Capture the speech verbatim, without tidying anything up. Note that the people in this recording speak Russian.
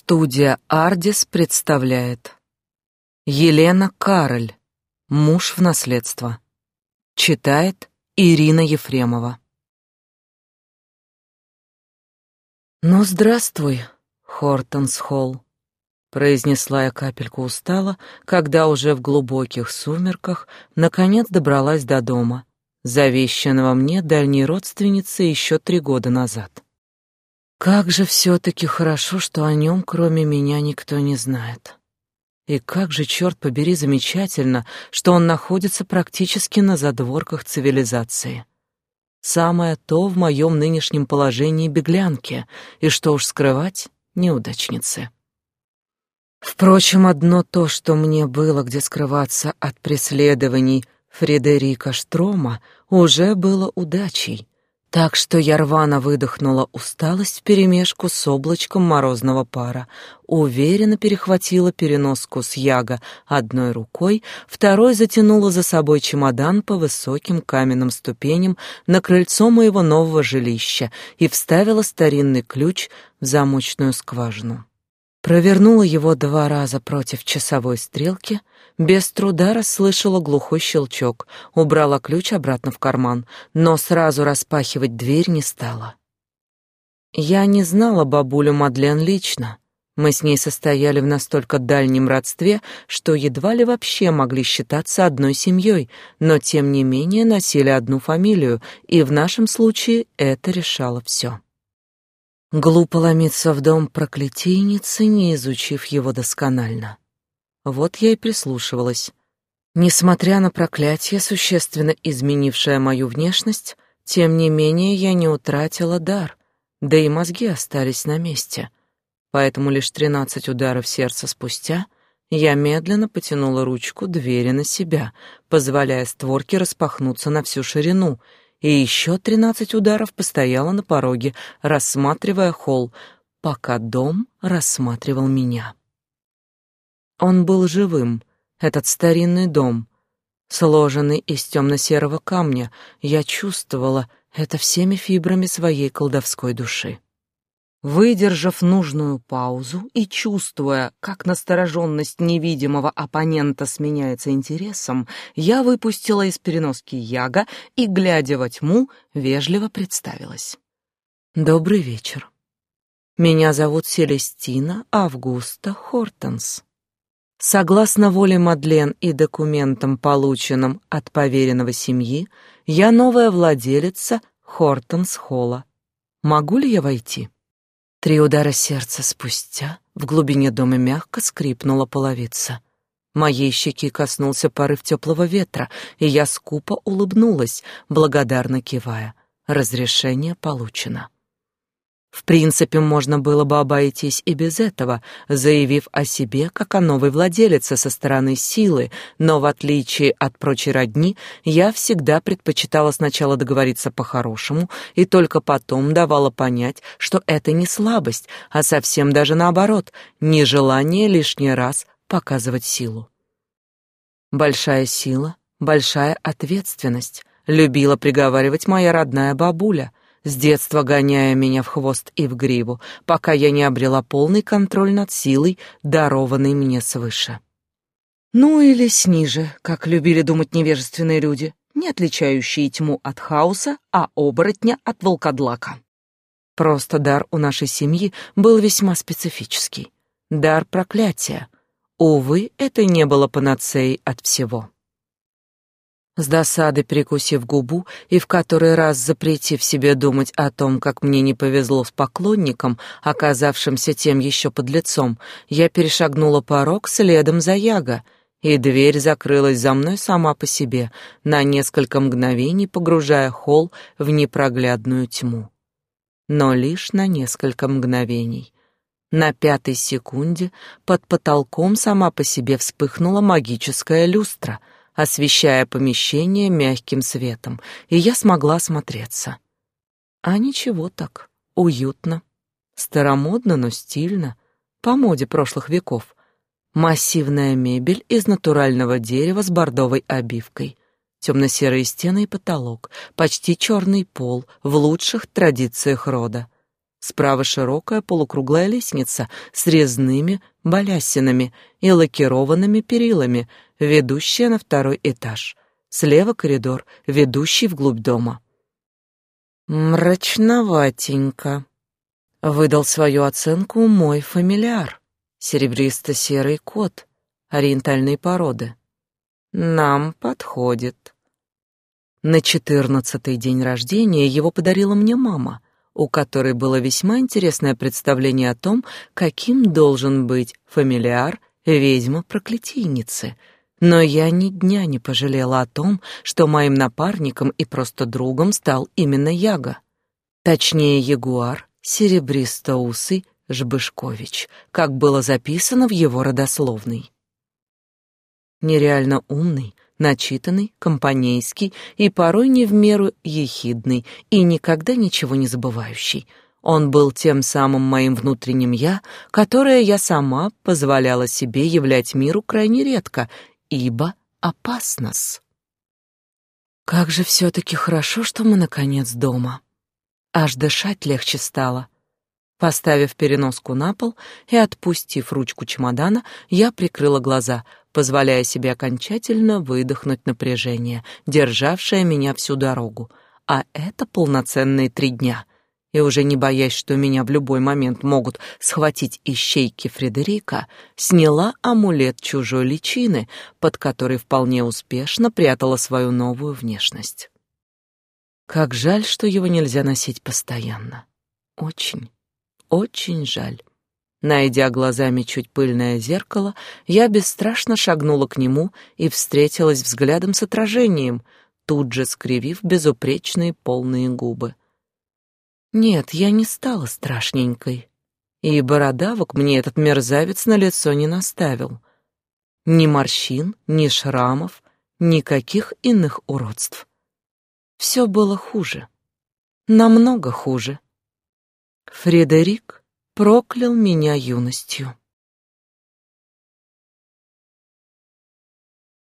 Студия «Ардис» представляет Елена Кароль. Муж в наследство. Читает Ирина Ефремова. «Ну, здравствуй, Хортонс-Холл», — произнесла я капельку устало, когда уже в глубоких сумерках наконец добралась до дома, завещанного мне дальней родственницей еще три года назад. Как же все-таки хорошо, что о нем, кроме меня, никто не знает. И как же, черт побери, замечательно, что он находится практически на задворках цивилизации. Самое то в моем нынешнем положении беглянки, и что уж скрывать, неудачницы. Впрочем, одно то, что мне было где скрываться от преследований Фредерика Штрома, уже было удачей. Так что я рвано выдохнула усталость вперемешку с облачком морозного пара, уверенно перехватила переноску с яга одной рукой, второй затянула за собой чемодан по высоким каменным ступеням на крыльцо моего нового жилища и вставила старинный ключ в замочную скважину. Провернула его два раза против часовой стрелки, без труда расслышала глухой щелчок, убрала ключ обратно в карман, но сразу распахивать дверь не стала. Я не знала бабулю Мадлен лично. Мы с ней состояли в настолько дальнем родстве, что едва ли вообще могли считаться одной семьей, но тем не менее носили одну фамилию, и в нашем случае это решало все. Глупо ломиться в дом проклятийницы, не изучив его досконально. Вот я и прислушивалась. Несмотря на проклятие, существенно изменившее мою внешность, тем не менее я не утратила дар, да и мозги остались на месте. Поэтому лишь тринадцать ударов сердца спустя я медленно потянула ручку двери на себя, позволяя створке распахнуться на всю ширину, и еще тринадцать ударов постояла на пороге, рассматривая холл, пока дом рассматривал меня. Он был живым, этот старинный дом, сложенный из темно-серого камня. Я чувствовала это всеми фибрами своей колдовской души. Выдержав нужную паузу и чувствуя, как настороженность невидимого оппонента сменяется интересом, я выпустила из переноски яга и, глядя во тьму, вежливо представилась. «Добрый вечер. Меня зовут Селестина Августа Хортонс. Согласно воле Мадлен и документам, полученным от поверенного семьи, я новая владелица Хортонс-Холла. Могу ли я войти?» Три удара сердца спустя в глубине дома мягко скрипнула половица. Моей щеки коснулся порыв теплого ветра, и я скупо улыбнулась, благодарно кивая. Разрешение получено. В принципе, можно было бы обойтись и без этого, заявив о себе как о новой владелице со стороны силы, но в отличие от прочей родни, я всегда предпочитала сначала договориться по-хорошему и только потом давала понять, что это не слабость, а совсем даже наоборот, нежелание лишний раз показывать силу. Большая сила, большая ответственность, любила приговаривать моя родная бабуля, с детства гоняя меня в хвост и в гриву, пока я не обрела полный контроль над силой, дарованной мне свыше. Ну или сниже, как любили думать невежественные люди, не отличающие тьму от хаоса, а оборотня от волкодлака. Просто дар у нашей семьи был весьма специфический. Дар проклятия. Увы, это не было панацеей от всего. С досады прикусив губу и в который раз запретив себе думать о том, как мне не повезло с поклонником, оказавшимся тем еще подлецом, я перешагнула порог следом за Яго, и дверь закрылась за мной сама по себе, на несколько мгновений погружая холл в непроглядную тьму. Но лишь на несколько мгновений. На пятой секунде под потолком сама по себе вспыхнула магическая люстра, освещая помещение мягким светом, и я смогла осмотреться. А ничего так, уютно, старомодно, но стильно, по моде прошлых веков. Массивная мебель из натурального дерева с бордовой обивкой, темно-серые стены и потолок, почти черный пол в лучших традициях рода. Справа широкая полукруглая лестница с резными балясинами и лакированными перилами, ведущая на второй этаж. Слева коридор, ведущий вглубь дома. «Мрачноватенько», — выдал свою оценку мой фамильяр. Серебристо-серый кот ориентальной породы. «Нам подходит». На четырнадцатый день рождения его подарила мне мама, у которой было весьма интересное представление о том, каким должен быть фамильяр ведьмы-проклятийницы. Но я ни дня не пожалела о том, что моим напарником и просто другом стал именно Яга. Точнее, ягуар серебристоусый Жбышкович, как было записано в его родословной. Нереально умный, начитанный, компанейский и порой не в меру ехидный и никогда ничего не забывающий. Он был тем самым моим внутренним «я», которое я сама позволяла себе являть миру крайне редко, ибо опасно-с. Как же все-таки хорошо, что мы, наконец, дома. Аж дышать легче стало. Поставив переноску на пол и отпустив ручку чемодана, я прикрыла глаза, позволяя себе окончательно выдохнуть напряжение, державшее меня всю дорогу. А это полноценные три дня. И уже не боясь, что меня в любой момент могут схватить ищейки Фредерика, сняла амулет чужой личины, под который вполне успешно прятала свою новую внешность. Как жаль, что его нельзя носить постоянно. Очень. Очень жаль. Найдя глазами чуть пыльное зеркало, я бесстрашно шагнула к нему и встретилась взглядом с отражением, тут же скривив безупречные полные губы. Нет, я не стала страшненькой, и бородавок мне этот мерзавец на лицо не наставил. Ни морщин, ни шрамов, никаких иных уродств. Все было хуже. Намного хуже. Фредерик проклял меня юностью.